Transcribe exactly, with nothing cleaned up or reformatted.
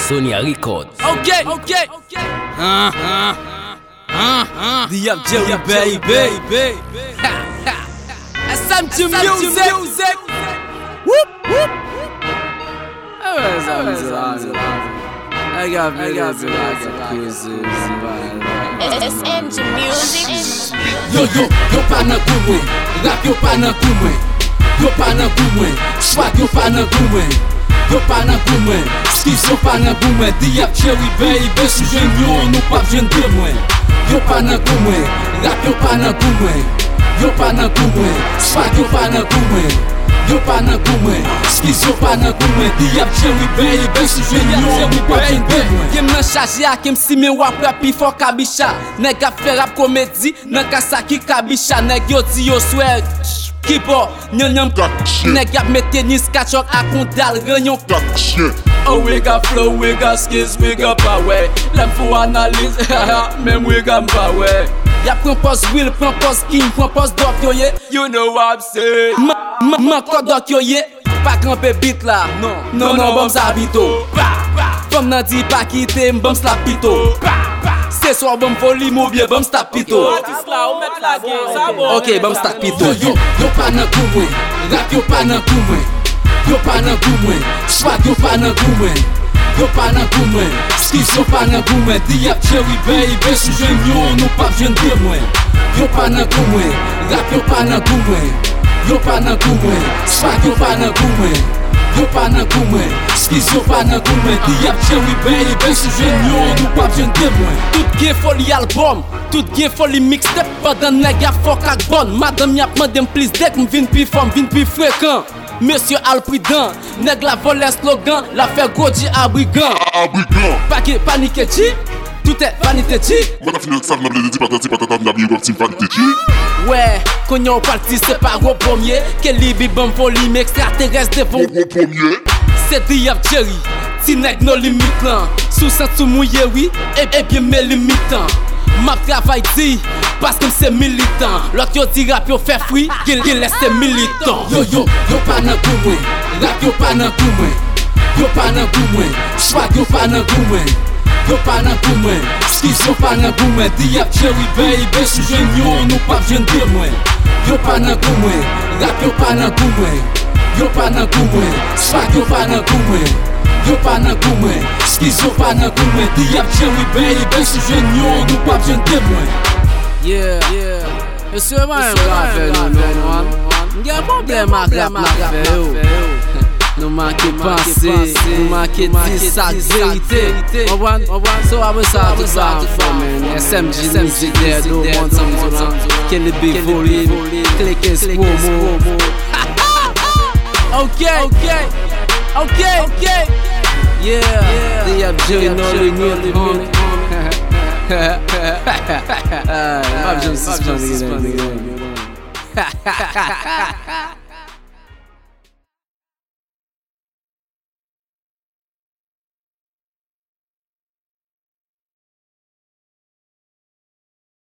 Sonia Records. Okay, okay, okay. Uh, uh, uh, uh. The up Jerry, baby, baby. S M G music. music. Whoop, whoop. I got me, I got me, S M G music. Yo, yo, yo pa nan goumwe, rap yo pa nan goumwe. Yo pa nan goumwe, swag yo pa nan goumwe. Yo pa nan goumwe, skis yo pa nan goumwe. The up Jerry, baby, sou jen yon, nou pap jen demwe. Yo pa nan goumwe, rap yo pa nan goumwe. Yo pa nan goumwe, swag yo pa nan goumwe. Yo pa nan goumwe, skis yo pa nan goumwe. The up Jerry, baby, sou jen yon, nou pap jen demwe. Kem nan chaje a kem si men wap rap pi fò kabisha. Nèg ap fè rap komedi, nan kasa ki kabisha. Nèg yo di yo swag, kipo, nyon nyon nèg ap met tennis kachok akondal renyon. Oh, we got flow, we got skills, we got power. Lem fò analyse, même we got power. Ya pren pos will, pren pos king, pren pos dok yo ye. You know what I'm saying. Man kod dok yo ye. Pa krampe bit la, non, non, non, bom sa bito. Fom nan di pa kite, mbom slap pito. Se so bom foli mou bien, bom slap pito. Ok, bom slap pito. Yo, yo pa nan goumwe, rap yo pa nan goumwe. Yo pa nan goumwe, swag yo pa nan goumwe. Yo pa nan goumwe, skis yo pa nan goumwe. The up Jerry, baby, sou jen yon, nou pap jen demwe. Yo pa nan goumwe, rap yo pa nan goumwe. Yo pa nan goumwe, swag yo pa nan goumwe. Yo pa nan goumwe, skis yo pa nan goumwe. The up Jerry, baby, sou jen yon, nou pap jen demwe. Tout gen foli album, tout gen foli mixtape. Padan nèg a fok ak bon, madame yap mandem plis dek. M vin pi fom, vin pi fréquent. Monsieur Alpridan, nèg la vole slogan, la fait Goji abrigant. Abrigant. Pas que panique chi, tout est vanité chi. Mwen a fini sa vna blede di patati patata vna bi yon tim vanité chi. Ouais, quand yon parti c'est pas gros premier. Que li bi bon folie, mais extraterrestre devant. Gros premier. C'est the up Jerry, ti nèg no limite lan. Sous sens sous mouillé oui, et, et bien mes limitant. Ma travail dit, parce que c'est militant. L'autre yo di rap yo fait free, qu'il laisse ses militants. Yo yo, yo pa nan goumwe, rap yo pa nan goumwe. Yo pa nan goumwe, swag yo pa nan goumwe. Yo pa nan goumwe, skis yo pa nan goumwe. The up Jerry, baby, sou jen yon, nou pap jen demwe. Yo pa nan goumwe, rap yo pa nan goumwe. Yo pa nan goumwe, swag yo pa nan goumwe. Yo pa nan goumwe, skis yo pa nan goumwe. The up Jerry, baby, sou jen yon, nou pap jen demwe. Yeah, yeah. E se man yon rap fè nou men wan. Ngen problem ak rap la fè yo. Nou manke panse, nou manke di sak verite. Oban, oban, so abè sa tout sa tout fò men. S M G music der do moun sam moun. Kele big volume, click and promo. Ok, ok, ok, ok. Yeah, the up Jerry no li nil hon. I'm just suspending it.